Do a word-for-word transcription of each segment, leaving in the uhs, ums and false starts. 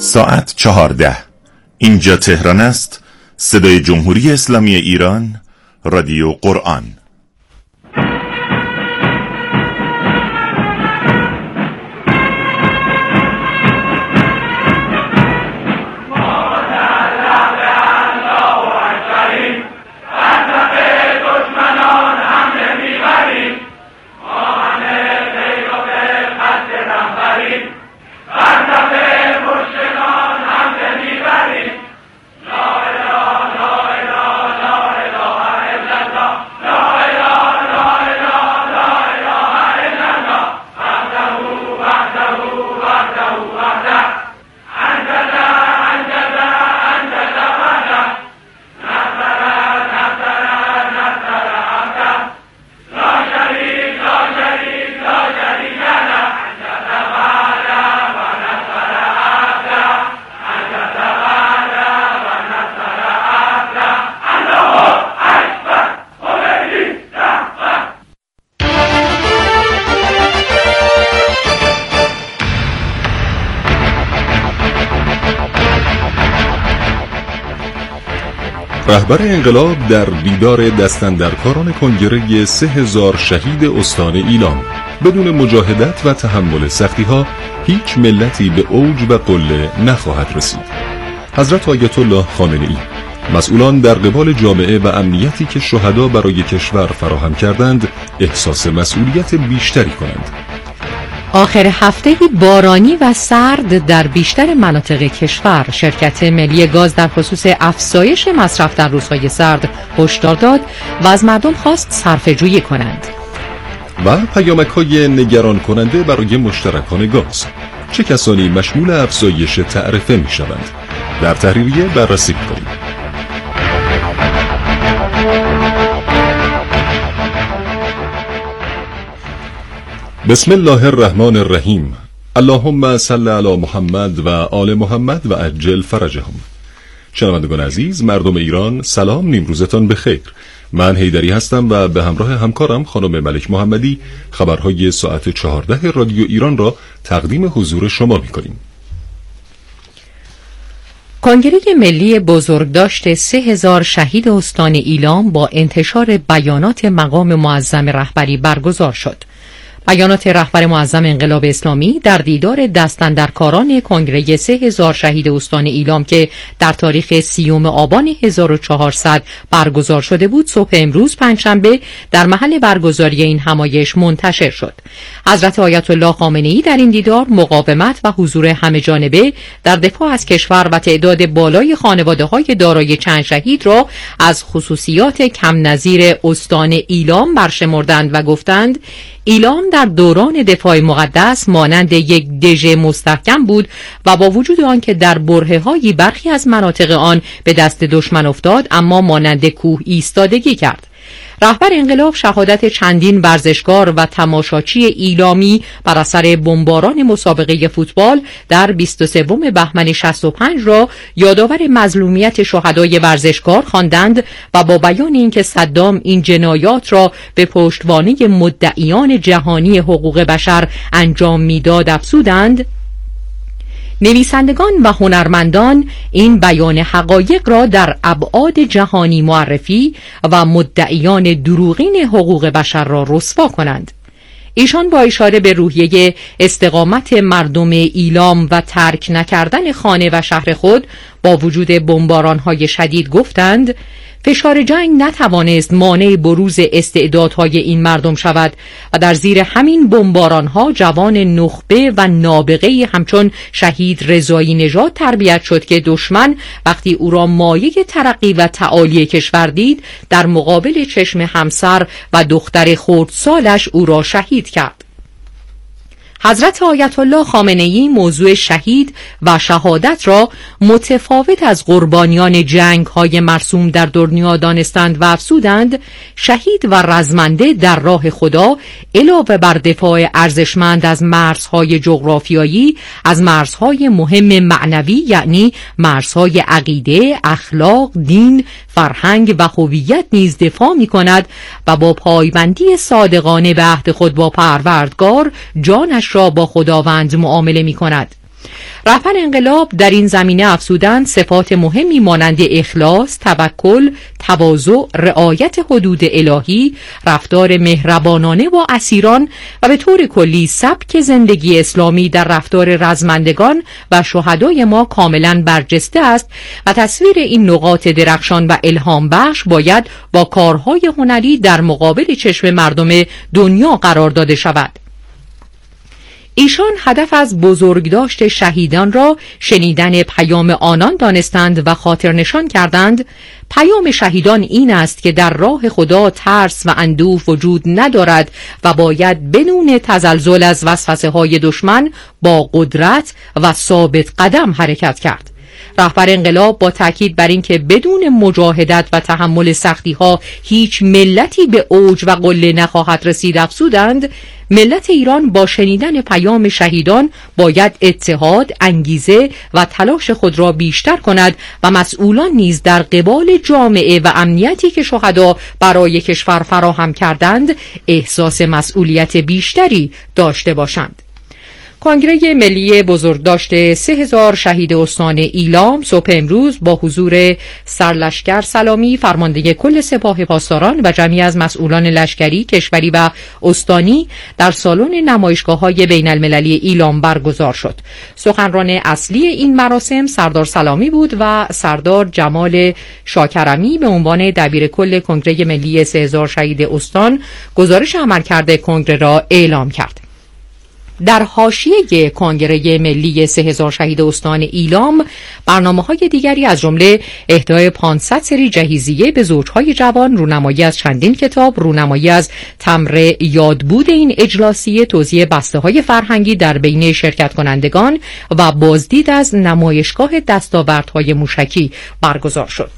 ساعت چهارده. اینجا تهران است. صدای جمهوری اسلامی ایران، رادیو قرآن. رهبر انقلاب در دیدار دستاندرکاران کنگره سه هزار شهید استان ایلام: بدون مجاهدت و تحمل سختی‌ها هیچ ملتی به اوج و قله نخواهد رسید. حضرت آیت الله خامنه‌ای: مسئولان در قبال جامعه و امنیتی که شهدا برای کشور فراهم کردند احساس مسئولیت بیشتری کنند. آخر هفته بارانی و سرد در بیشتر مناطق کشور، شرکت ملی گاز در خصوص افزایش مصرف در روزهای سرد هشدار داد و از مردم خواست صرفه‌جویی کنند. و پیامک‌های نگران کننده برای مشترکان گاز: چه کسانی مشمول افزایش تعرفه می‌شوند؟ در تحریریه بررسی کنیم. بسم الله الرحمن الرحیم. اللهم صل علی محمد و آل محمد و عجل فرجهم. شنوندگان عزیز، مردم ایران، سلام، نیمروزتان بخیر. من حیدری هستم و به همراه همکارم خانم ملک محمدی خبرهای ساعت چهارده رادیو ایران را تقدیم حضور شما می‌کنیم. کنگره ملی بزرگداشت سه هزار شهید استان ایلام با انتشار بیانات مقام معظم رهبری برگزار شد. بیانات رهبر معظم انقلاب اسلامی در دیدار دستاندرکاران کنگره سه هزار شهید استان ایلام که در تاریخ سیوم آبان هزار و چهارصد برگزار شده بود، صبح امروز پنجشنبه در محل برگزاری این همایش منتشر شد. حضرت آیت الله خامنه‌ای در این دیدار مقاومت و حضور همه جانبه در دفاع از کشور و تعداد بالای خانواده‌های دارای چند شهید را از خصوصیات کم نظیر استان ایلام برشمردند و گفتند ایلام در دوران دفاع مقدس مانند یک دژ مستحکم بود و با وجود آنکه در برهه‌های برخی از مناطق آن به دست دشمن افتاد، اما مانند کوه ایستادگی کرد. رهبر انقلاب شهادت چندین ورزشکار و تماشاچی ایلامی بر اثر بمباران مسابقه فوتبال در بیست و سوم بهمن شصت و پنج را یادآور مظلومیت شهدای ورزشکار خواندند و با بیان اینکه صدام این جنایات را به پشتوانه مدعیان جهانی حقوق بشر انجام میداد افزودند: نویسندگان و هنرمندان این بیان حقایق را در ابعاد جهانی معرفی و مدعیان دروغین حقوق بشر را رسوا کنند. ایشان با اشاره به روحیه استقامت مردم ایلام و ترک نکردن خانه و شهر خود با وجود بمباران‌های شدید گفتند: فشار جنگ نتوانست مانع بروز استعدادهای این مردم شود و در زیر همین بمباران‌ها جوان نخبه و نابغه‌ای همچون شهید رضایی نژاد تربیت شد که دشمن وقتی او را مایه ترقی و تعالی کشور دید، در مقابل چشم همسر و دختر خردسالش او را شهید کرد. حضرت آیت الله خامنه‌ای موضوع شهید و شهادت را متفاوت از قربانیان جنگ‌های مرسوم در دنیا دانستند و افزودند: شهید و رزمنده در راه خدا علاوه بر دفاع ارزشمند از مرزهای جغرافیایی، از مرزهای مهم معنوی یعنی مرزهای عقیده، اخلاق، دین، فرهنگ و هویت نیز دفاع می‌کند و با پایبندی صادقانه به عهد خود با پروردگار جانش را با خداوند معامله می‌کند. رهبر انقلاب در این زمینه افزودند صفات مهمی مانند اخلاص، توکل، تواضع، رعایت حدود الهی، رفتار مهربانانه با اسیران و به طور کلی سبک زندگی اسلامی در رفتار رزمندگان و شهدای ما کاملا برجسته است و تصویر این نقاط درخشان و الهام بخش باید با کارهای هنری در مقابل چشم مردم دنیا قرار داده شود. ایشان هدف از بزرگداشت شهیدان را شنیدن پیام آنان دانستند و خاطر نشان کردند پیام شهیدان این است که در راه خدا ترس و اندوه وجود ندارد و باید بدون تزلزل از وسوسه های دشمن با قدرت و ثابت قدم حرکت کرد. رهبر انقلاب با تاکید بر این که بدون مجاهدت و تحمل سختی ها هیچ ملتی به اوج و قله نخواهد رسید افزودند ملت ایران با شنیدن پیام شهیدان باید اتحاد، انگیزه و تلاش خود را بیشتر کند و مسئولان نیز در قبال جامعه و امنیتی که شهدا برای کشور فراهم کردند احساس مسئولیت بیشتری داشته باشند. کنگره ملی بزرگداشت سه هزار شهید استان ایلام صبح امروز با حضور سرلشکر سلامی، فرمانده کل سپاه پاسداران و جمعی از مسئولان لشکری، کشوری و استانی در سالن نمایشگاه‌های بین المللی ایلام برگزار شد. سخنران اصلی این مراسم سردار سلامی بود و سردار جمال شاکرمی به عنوان دبیر کل کنگره ملی سه هزار شهید استان گزارش عملکرد کنگره را اعلام کرد. در حاشیه کنگره ملی سه هزار شهید استان ایلام برنامه‌های دیگری از جمله اهدای پانصد سری جهیزیه به زوجهای جوان، رونمایی از چندین کتاب، رونمایی از تمر یادبود این اجلاسیه، توزیع بسته‌های فرهنگی در بین شرکت کنندگان و بازدید از نمایشگاه دستاوردهای موشکی برگزار شد.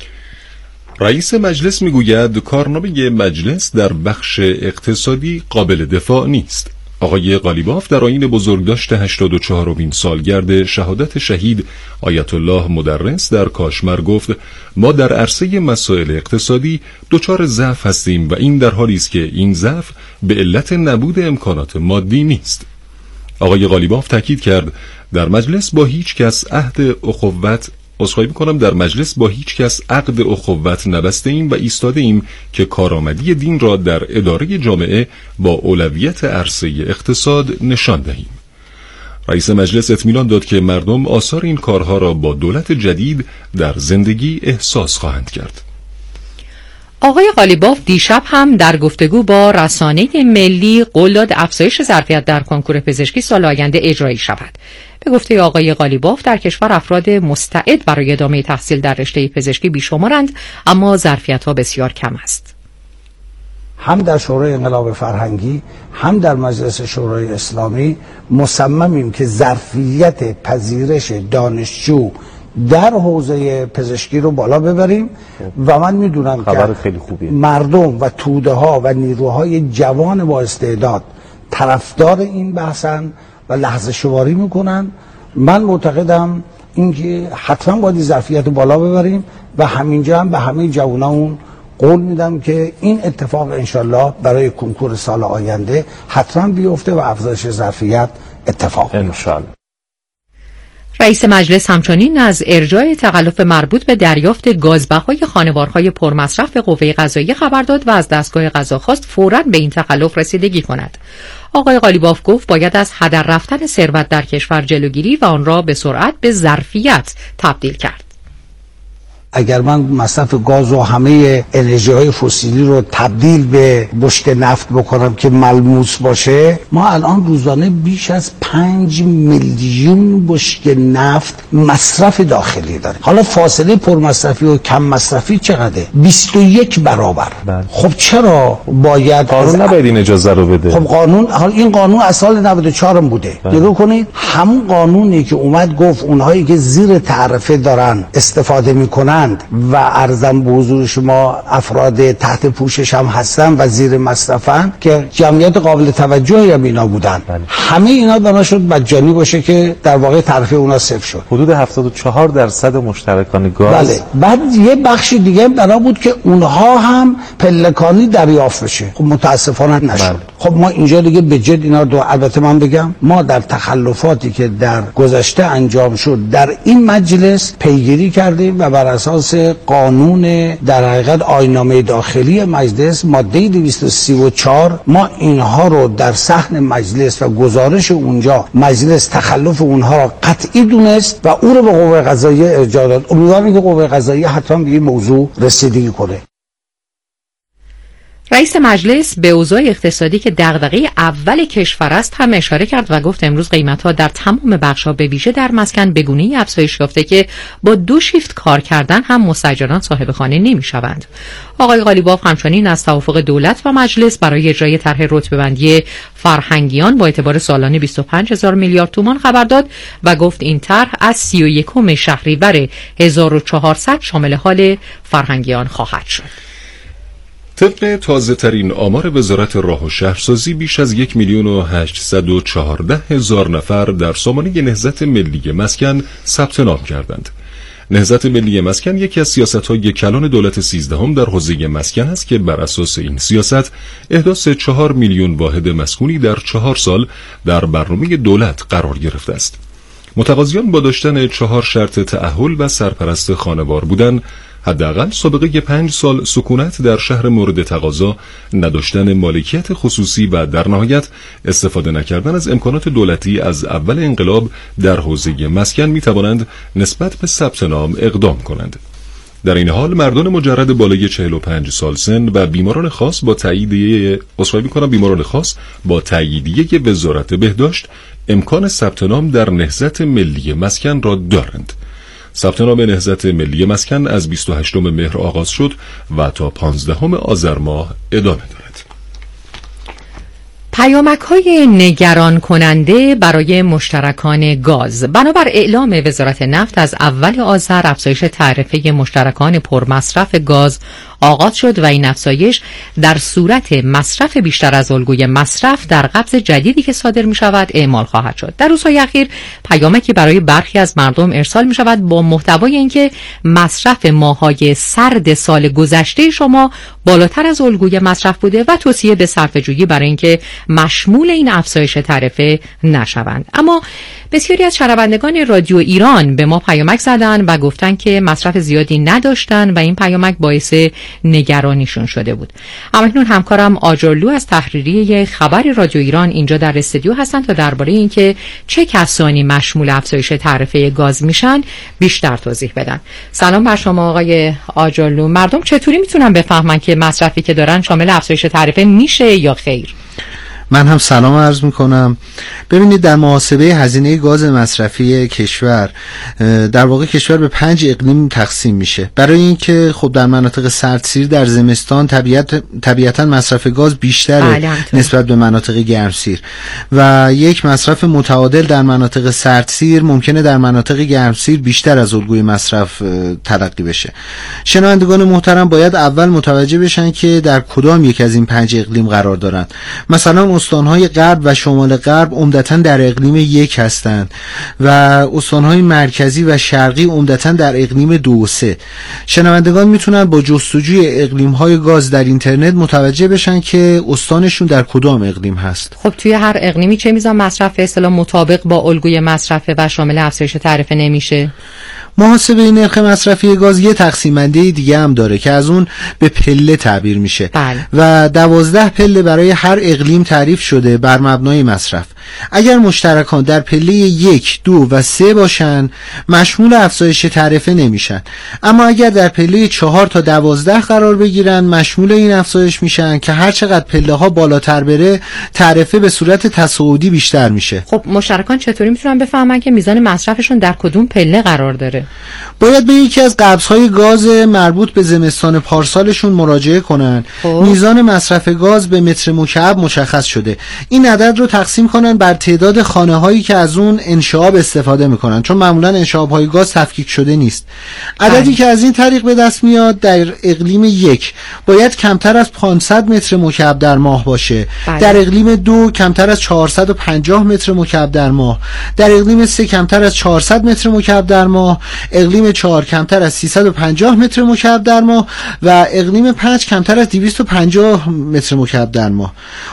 رئیس مجلس میگوید کارنامه مجلس در بخش اقتصادی قابل دفاع نیست. آقای قالیباف در آیین بزرگداشت هشتاد و چهارمین سالگرد شهادت شهید آیت الله مدرس در کاشمر گفت ما در عرصه مسائل اقتصادی دچار ضعف هستیم و این در حالی است که این ضعف به علت نبود امکانات مادی نیست. آقای قالیباف تاکید کرد در مجلس با هیچ کس عهد اخوت عذرخواهی می‌کنم در مجلس با هیچ کس عقد اخوت نبسته ایم و ایستاده ایم که کارآمدی دین را در اداره جامعه با اولویت عرصه اقتصاد نشان دهیم. رئیس مجلس اطمینان داد که مردم آثار این کارها را با دولت جدید در زندگی احساس خواهند کرد. آقای قالیباف دیشب هم در گفتگو با رسانه ملی قول داد افزایش ظرفیت در کنکور پزشکی سال آینده اجرایی شود. به گفته آقای قالیباف در کشور افراد مستعد برای ادامه تحصیل در رشته پزشکی بیشمارند، اما ظرفیت‌ها بسیار کم است. هم در شورای انقلاب فرهنگی هم در مجلس شورای اسلامی مصممیم که ظرفیت پذیرش دانشجو در حوزه پزشکی رو بالا ببریم و من میدونم که خیلی خوبیه. مردم و توده ها و نیروهای جوان با استعداد طرفدار این بحثن و لحظه شماری میکنن. من معتقدم اینکه حتما باید ظرفیت بالا ببریم و همینجا هم به همه جوانان قول میدم که این اتفاق انشالله برای کنکور سال آینده حتما بیفته و افزایش ظرفیت اتفاق انشالله. رئیس مجلس همچنین از ارجاع تخلف مربوط به دریافت گازبهای خانوارهای پرمصرف به قوه قضاییه خبر داد و از دستگاه قضا خواست فوراً به این تخلف رسیدگی کند. آقای قالیباف گفت باید از هدر رفتن ثروت در کشور جلوگیری و آن را به سرعت به ظرفیت تبدیل کرد. اگر من مصرف گاز و همه انرژی های فسیلی رو تبدیل به بشکه نفت بکنم که ملموس باشه، ما الان روزانه بیش از پنج میلیون بشکه نفت مصرف داخلی داریم. حالا فاصله پرمصرفی و کم مصرفی چقدره؟ بیست و یک برابر. بله. خب چرا باید قانون نباید این اجازه رو بده؟ خب قانون، حالا این قانون از سال نود و چهار بوده. نگاه کنید همون قانونی که اومد گفت اونهایی که زیر تعرفه دارن استفاده میکنن و ارزم به حضور شما افراد تحت پوشش هم هستن و زیر مصرفن که جمعیت قابل توجهی هم اینا بودن. بله. همه اینا بنا شد مجانی باشه که در واقع تعرفه اونا صفر شد. حدود هفتاد و چهار درصد مشترکان گاز. بله. بعد یه بخش دیگه بنا بود که اونها هم پلکانی دریافت بشه. خب متاسفانه نشد. بله. خب ما اینجا دیگه به جد اینا دو. البته من بگم ما در تخلفاتی که در گذشته انجام شد در این مجلس پیگیری کردیم و بر اساس قانون در حقیقت آیین‌نامه داخلی مجلس ماده دویست و سی و چهار ما اینها رو در صحن مجلس و گزارش اونجا مجلس تخلف اونها را قطعی دونست و او رو به قوه قضاییه ارجاع داد. امیدوارم که قوه قضاییه حتما به این موضوع رسیدگی کنه. رئیس مجلس به اوضاع اقتصادی که دغدغه اول کشور است هم اشاره کرد و گفت امروز قیمت‌ها در تمام بخش‌ها به ویژه در مسکن به گونه‌ای افزایش یافته که با دو شیفت کار کردن هم مستاجران صاحب خانه نمی‌شوند. آقای قالیباف همچنین از توافق دولت و مجلس برای اجرای طرح رتبه‌بندی فرهنگیان با اعتبار سالانه بیست و پنج هزار میلیارد تومان خبر داد و گفت این طرح از سی و یکم شهریور هزار و چهارصد شامل حال فرهنگیان خواهد شد. طبق تازه ترین آمار وزارت راه و شهرسازی بیش از یک میلیون و هشتصد و چهارده هزار نفر در سامانه نهضت ملی مسکن ثبت نام کردند. نهضت ملی مسکن یکی از سیاست‌های کلان دولت سیزدهم در حوزه مسکن است که بر اساس این سیاست احداث چهار میلیون واحد مسکونی در چهار سال در برنامه دولت قرار گرفته است. متقاضیان با داشتن چهار شرط تأهل و سرپرست خانوار بودن، حداقل سابقه پنج سال سکونت در شهر مورد تقاضا، نداشتن مالکیت خصوصی و در نهایت استفاده نکردن از امکانات دولتی از اول انقلاب در حوزه مسکن می توانند نسبت به ثبت نام اقدام کنند. در این حال مردان مجرد بالای چهل و پنج سال سن و بیماران خاص با تاییدیه اصلاحی می‌کنم بیماران خاص با تاییدیه وزارت بهداشت امکان ثبت نام در نهضت ملی مسکن را دارند. ثبت نام نهضت ملی مسکن از بیست و هشتم مهر آغاز شد و تا پانزدهم آذر ماه ادامه دارد. پیامک‌های نگران کننده برای مشترکان گاز. بنابر اعلام وزارت نفت از اول آذر افزایش تعرفه مشترکان پرمصرف گاز آغاز شد و این افزایش در صورت مصرف بیشتر از الگوی مصرف در قبض جدیدی که صادر می شود اعمال خواهد شد. در روزهای اخیر پیامکی برای برخی از مردم ارسال می شود با محتوای اینکه مصرف ماه‌های سرد سال گذشته شما بالاتر از الگوی مصرف بوده و توصیه به صرفه‌جویی برای اینکه مشمول این افزایش تعرفه نشوند. اما بسیاری از شنوندگان رادیو ایران به ما پیامک زدن و گفتن که مصرف زیادی نداشتن و این پیامک باعث نگرانیشون شده بود. همکنون همکارم آجرلو از تحریریه خبر رادیو ایران اینجا در استودیو هستن تا درباره اینکه چه کسانی مشمول افزایش تعرفه گاز میشن بیشتر توضیح بدن. سلام بر شما آقای آجرلو. مردم چطوری میتونن بفهمن که مصرفی که دارن شامل افزایش تعرفه میشه یا خیر؟ من هم سلام عرض میکنم. ببینید در محاسبه هزینه گاز مصرفی کشور در واقع کشور به پنج اقلیم تقسیم میشه. برای اینکه خب در مناطق سردسیر در زمستان طبیعت طبیعتا مصرف گاز بیشتره نسبت به مناطق گرمسیر و یک مصرف متعادل در مناطق سردسیر ممکنه در مناطق گرمسیر بیشتر از الگوی مصرف تلقی بشه. شنوندگان محترم باید اول متوجه بشن که در کدام یک از این پنج اقلیم قرار دارن. مثلا استانهای غرب و شمال غرب عمدتاً در اقلیم یک هستند و استانهای مرکزی و شرقی عمدتاً در اقلیم دو و سه. شنوندگان میتونن با جستجوی اقلیم‌های گاز در اینترنت متوجه بشن که استانشون در کدام اقلیم هست. خب توی هر اقلیمی چه میزان مصرف به اصطلاح مطابق با الگوی مصرفه و شامل افزایش تعرفه نمیشه؟ محاسبه نرخ مصرفی گاز یه تقسیم بندی دیگه هم داره که از اون به پله تعبیر میشه. بله. و دوازده پله برای هر اقلیم تعریف شده بر مبنای مصرف. اگر مشترکان در پله یک، دو و سه باشن مشمول افزایش تعرفه نمیشن، اما اگر در پله چهار تا دوازده قرار بگیرن مشمول این افزایش میشن که هر چقدر پله ها بالاتر بره تعرفه به صورت تصاعدی بیشتر میشه. خب مشترکان چطوری میتونن بفهمن که میزان مصرفشون در کدوم پله قرار داره؟ باید به یکی از قبض‌های گاز مربوط به زمستان پارسالشون مراجعه کنن. خوب. میزان مصرف گاز به متر مکعب مشخص شده. این عدد رو تقسیم کنن بر تعداد خانه‌هایی که از اون انشعاب استفاده میکنن، چون معمولا انشعاب‌های گاز تفکیک شده نیست. عددی بله. که از این طریق به دست میاد در اقلیم یک باید کمتر از پانصد متر مکعب در ماه باشه. بله. در اقلیم دو کمتر از چهارصد و پنجاه متر مکعب در ماه. در اقلیم سه کمتر از چهارصد متر مکعب در ماه. اقلیم چهار کمتر از سیصد و پنجاه متر مکعب در ماه و اقلیم پنج کمتر از دویست و پنجاه متر مکعب در ماه. خب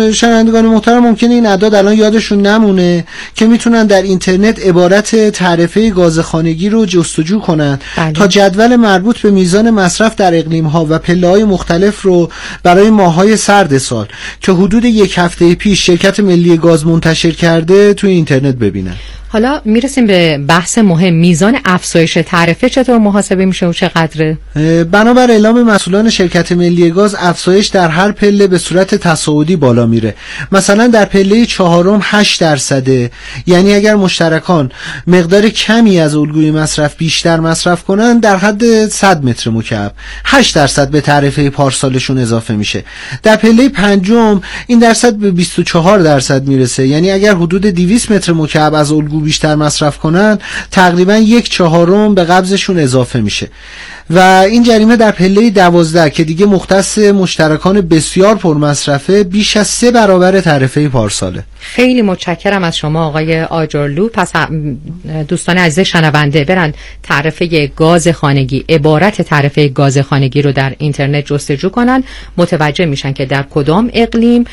شنوندگان محترم ممکنه این اعداد الان یادشون نمونه که میتونن در اینترنت عبارت تعرفه گاز خانگی رو جستجو کنن بله. تا جدول مربوط به میزان مصرف در اقلیم‌ها و پله‌های مختلف رو برای ماه‌های سرد سال که حدود یک هفته پیش شرکت ملی گاز منتشر کرده توی اینترنت ببینن. حالا میرسیم به بحث مهم، میزان افزایش تعرفه چطور محاسبه میشه و چقدره؟ بنابر اعلام مسئولان شرکت ملی گاز افزایش در هر پله به صورت تصاعدی بالا میره. مثلا در پله چهارم هشت درصده، یعنی اگر مشترکان مقدار کمی از الگوی مصرف بیشتر مصرف کنن در حد صد متر مکعب هشت درصد به تعرفه پارسالشون اضافه میشه. در پله پنجم این درصد به بیست و چهار درصد میرسه، یعنی اگر حدود دویست متر مکعب از الگو بیشتر مصرف کنن تقریبا یک چهارم به قبضشون اضافه میشه. و این جریمه در پله دوازده که دیگه مختص مشترکان بسیار پرمصرفه بیش از سه برابر تعرفه پارساله. خیلی متشکرم از شما آقای آجرلو. پس دوستان عزیز شنونده برن تعرفه گاز خانگی، عبارت تعرفه گاز خانگی رو در اینترنت جستجو کنن، متوجه میشن که در کدام اقلیم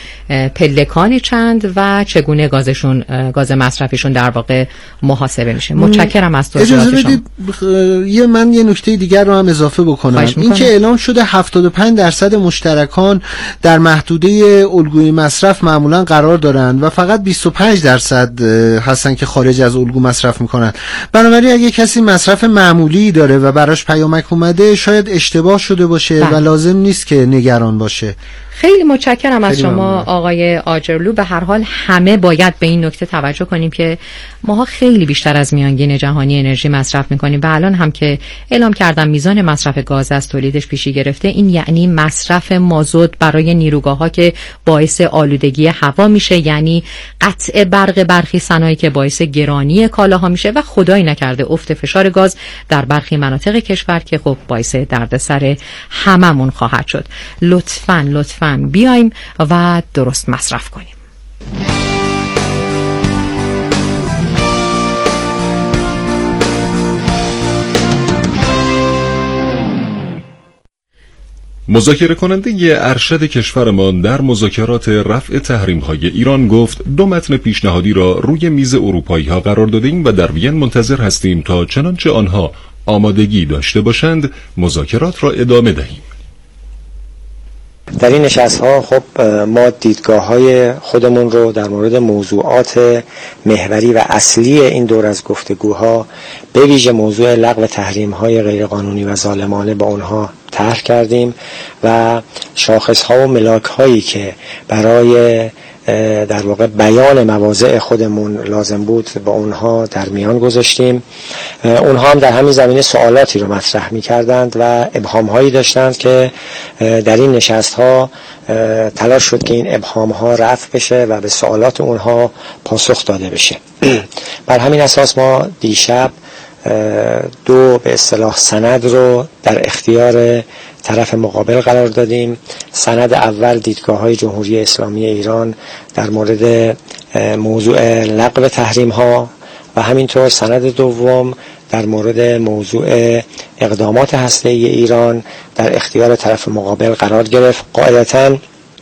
پلکان چند و چگونه گازشون گاز مصرفیشون در واقع محاسبه میشه. متشکرم از توضیحات شما. یه من یه نکته دیگر رو هم اضافه بکنم. این که اعلام شده هفتاد و پنج درصد مشترکان در محدوده الگوی مصرف معمولا قرار دارن و فقط بیست و پنج درصد هستن که خارج از الگو مصرف میکنن. بنابراین اگه کسی مصرف معمولی داره و براش پیامک اومده شاید اشتباه شده باشه بله. و لازم نیست که نگران باشه. خیلی متشکرم از شما ممنون. آقای آجرلو. به هر حال همه باید به این نکته توجه کنیم که ماها خیلی بیشتر از میانگین جهانی انرژی مصرف میکنیم و الان هم که اعلام کردم میزان مصرف گاز از تولیدش پیشی گرفته، این یعنی مصرف مازوت برای نیروگاه‌ها که باعث آلودگی هوا میشه، یعنی قطع برق برخی صنایع که باعث گرانی کالاها میشه و خدای نکرده افت فشار گاز در برخی مناطق کشور که خب باعث دردسر هممون خواهد شد. لطفاً لطفاً بیایم و درست مصرف کنیم. مذاکره کننده ارشد کشورمان در مذاکرات رفع تحریم‌های ایران گفت دو متن پیشنهادی را روی میز اروپایی‌ها قرار دادیم و در وین منتظر هستیم تا چنانچه آنها آمادگی داشته باشند مذاکرات را ادامه دهیم. در این نشست‌ها خب ما دیدگاه‌های خودمون رو در مورد موضوعات محوری و اصلی این دور از گفتگوها به ویژه موضوع لغو تحریم‌های غیرقانونی و ظالمانه با اونها طرح کردیم و شاخص‌ها و ملاک‌هایی که برای در واقع بیان مواضع خودمون لازم بود با اونها در میان گذاشتیم. اونها هم در همین زمینه سوالاتی رو مطرح می‌کردند و ابهام‌هایی داشتند که در این نشست‌ها تلاش شد که این ابهام‌ها رفع بشه و به سوالات اونها پاسخ داده بشه. بر همین اساس ما دیشب دو به اصطلاح سند رو در اختیار طرف مقابل قرار دادیم. سند اول دیدگاه‌های جمهوری اسلامی ایران در مورد موضوع لغو تحریم‌ها و همینطور سند دوم در مورد موضوع اقدامات هسته‌ای ایران در اختیار طرف مقابل قرار گرفت. قاعدتاً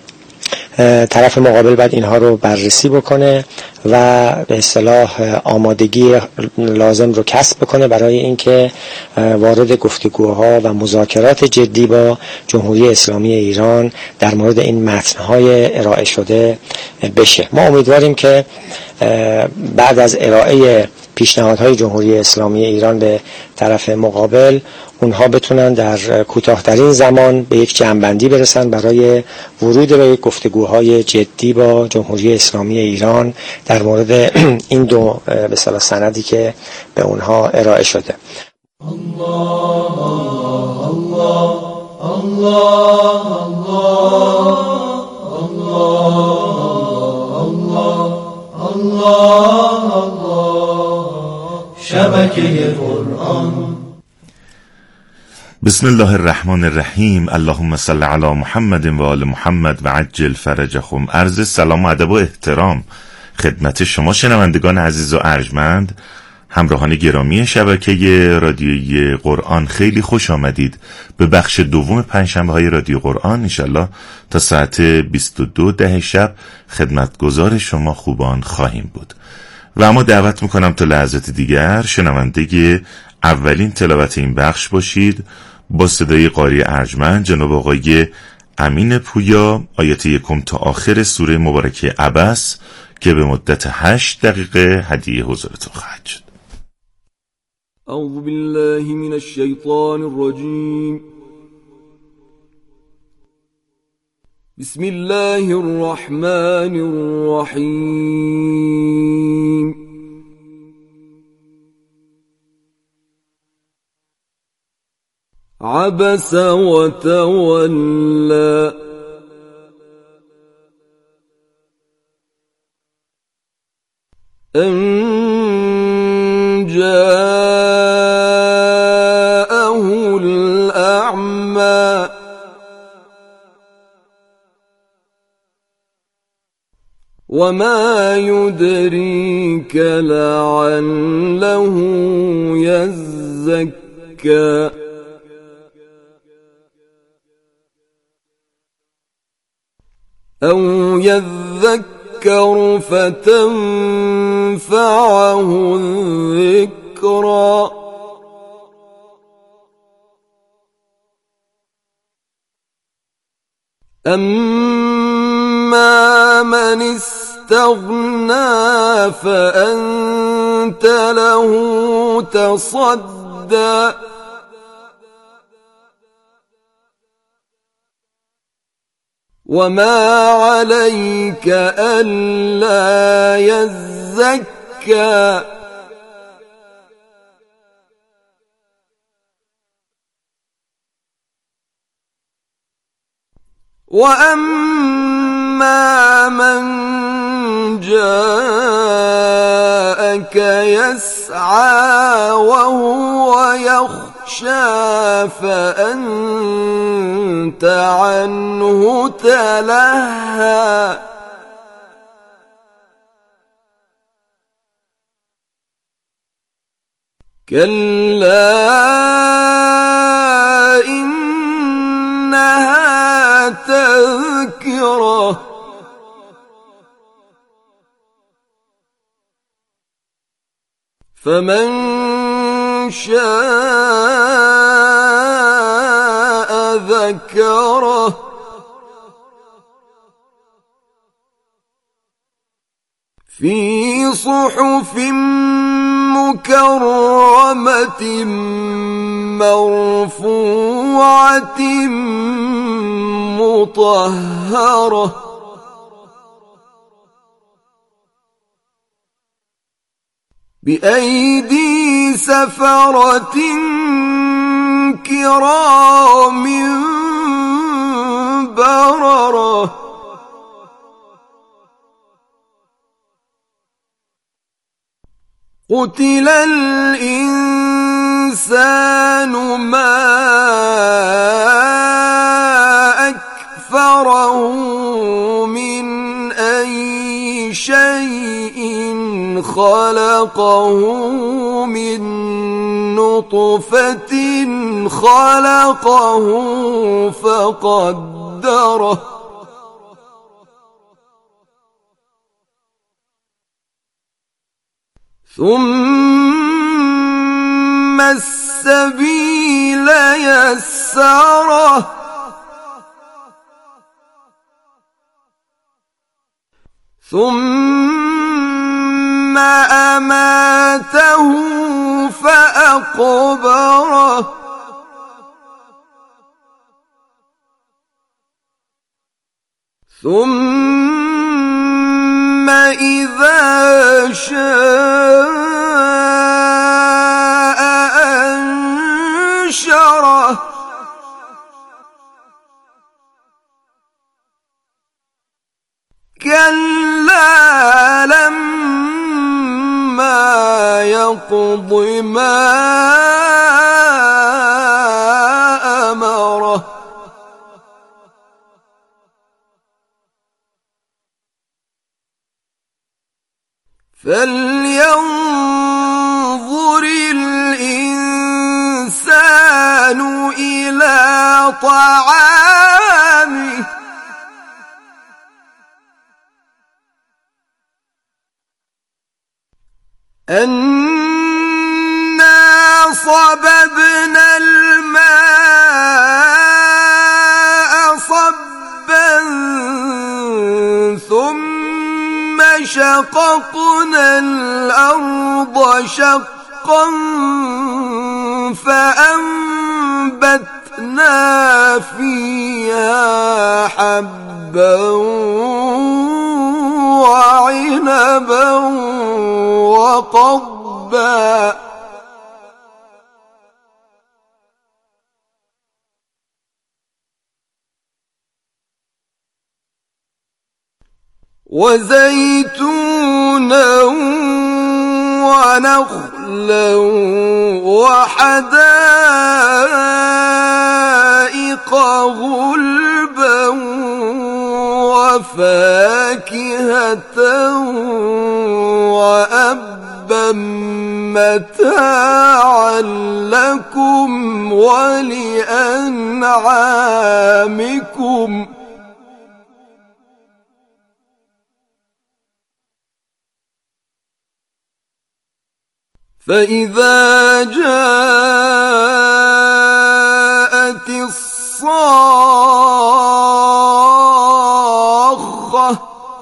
طرف مقابل باید اینها رو بررسی بکنه و به اصطلاح آمادگی لازم رو کسب بکنه برای اینکه وارد گفتگوها و مذاکرات جدی با جمهوری اسلامی ایران در مورد این متن‌های ارائه شده بشه. ما امیدواریم که بعد از ارائه پیشنهادهای جمهوری اسلامی ایران به طرف مقابل اونها بتونن در کوتاه‌ترین زمان به یک جمع‌بندی برسن برای ورود به گفتگوهای جدی با جمهوری اسلامی ایران در مورد این دو به اصطلاح سندی که به اونها ارائه شده. الله الله الله الله الله الله شبکه قرآن. بسم الله الرحمن الرحیم. اللهم صل علی محمد و آل محمد و عجل فرجهم. عرض سلام و ادب و احترام خدمت شما شنوندگان عزیز و ارجمند همراهان گرامی شبکه رادیویی قرآن، خیلی خوش آمدید به بخش دوم پنجشنبه های رادیو قرآن. انشالله تا ساعت بیست و دو ده شب خدمتگزار شما خوبان خواهیم بود و اما دعوت میکنم تا لحظات دیگر شنونده اولین تلاوت این بخش باشید با صدای قاری ارجمند جناب آقای امین پویا، آیت یکم تا آخر سوره مبارکه عبس که به مدت هشت دقیقه هدیه حضورتون خواهد شد. اعوذ بالله من الشیطان الرجیم. بسم الله الرحمن الرحیم. عبس وتولى أن جاءه الأعمى وما يدريك لعله يزكى أو يذكر فتنفعه الذكرى أما من استغنى فأنت له تصدى وما عليك ألا يزكى وأما من جاءك يسعى وهو يخشى فأنت عنه تلهى كلا إنها تذكرة فمن شاء ذكره في صحف مكرمة مرفوعة مطهرة بأيدي سفرة كرام بررة قتل الإنسان ما أكفره من أي شيء خلقه من نطفة خلقه فقدره ثم السبيل يسره ثم أماته فأقبره ثم إذا شاء أنشره كلا لما يقض ما أمره فلينظر طعامه أنا صببنا الماء صبا ثم شققنا الأرض شقا فأنبتنا فيها حبا وعنبا وقضبا وزيتونا ونخلا وحدائق غلبا وفاكهة وأبا متاعا لكم ولأنعامكم فإذا جاءت الصاخة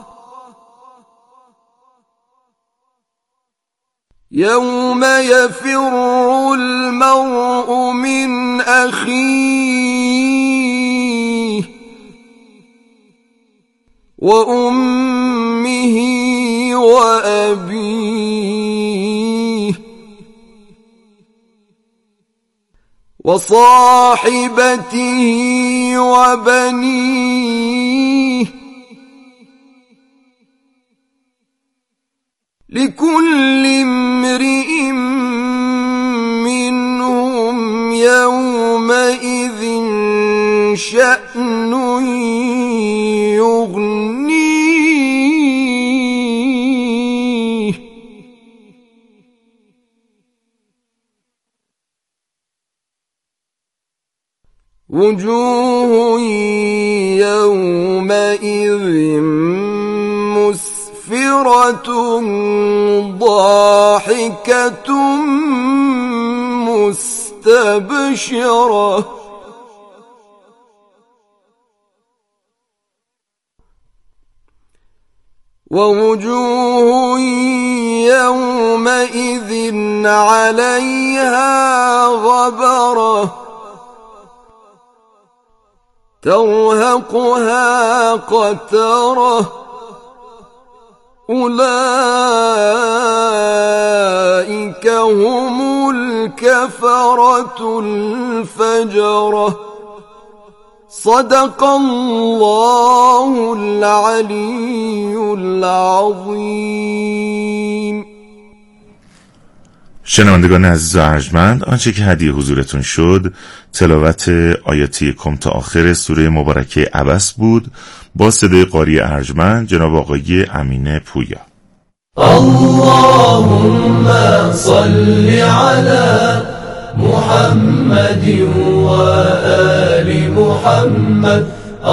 يوم يفر المرء من أخيه وأمه وأبيه وصاحبته وبنيه لكل امرئ منهم يومئذ شأن يغنيه وجوه يومئذ مسفرة ضاحكة مستبشرة ووجوه يومئذ عليها غبرة ترهقها قترة أولئك هم الكفرة الفجرة صدق الله العلي العظیم. شنوندگان عزیز و ارجمند، آنچه که هدیه حضورتون شد تلاوت آیاتی کم تا آخر سوره مبارکه عبس بود با صدای قاری ارجمند جناب آقای امین پویا. اللهم صل على محمد و آل محمد.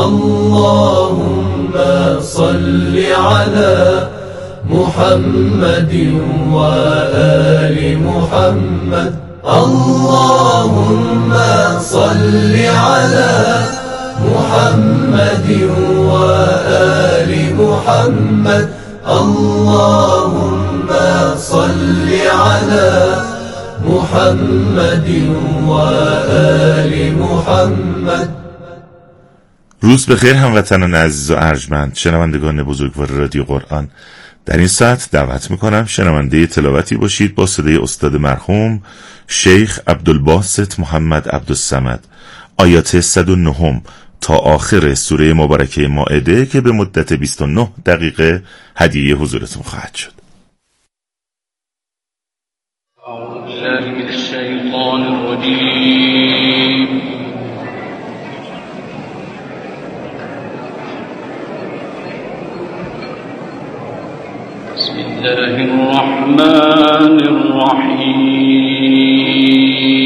اللهم صل على محمد و آل محمد. اللهم صل على محمد و آل محمد. اللهم صل على محمد و آل محمد. روز بخیر هموطنان عزیز و ارجمند، شنوندگان بزرگوار رادیو قرآن. در این ساعت دعوت میکنم شنونده تلاوتی باشید با صدای استاد مرحوم شیخ عبدالباسط محمد عبدالصمد، آیات صد و نه تا آخر سوره مبارکه مائده که به مدت بیست و نه دقیقه هدیه حضورتون خواهد شد. اعوذ بالله من الشیطان الرجیم. بسم الله الرحمن الرحیم.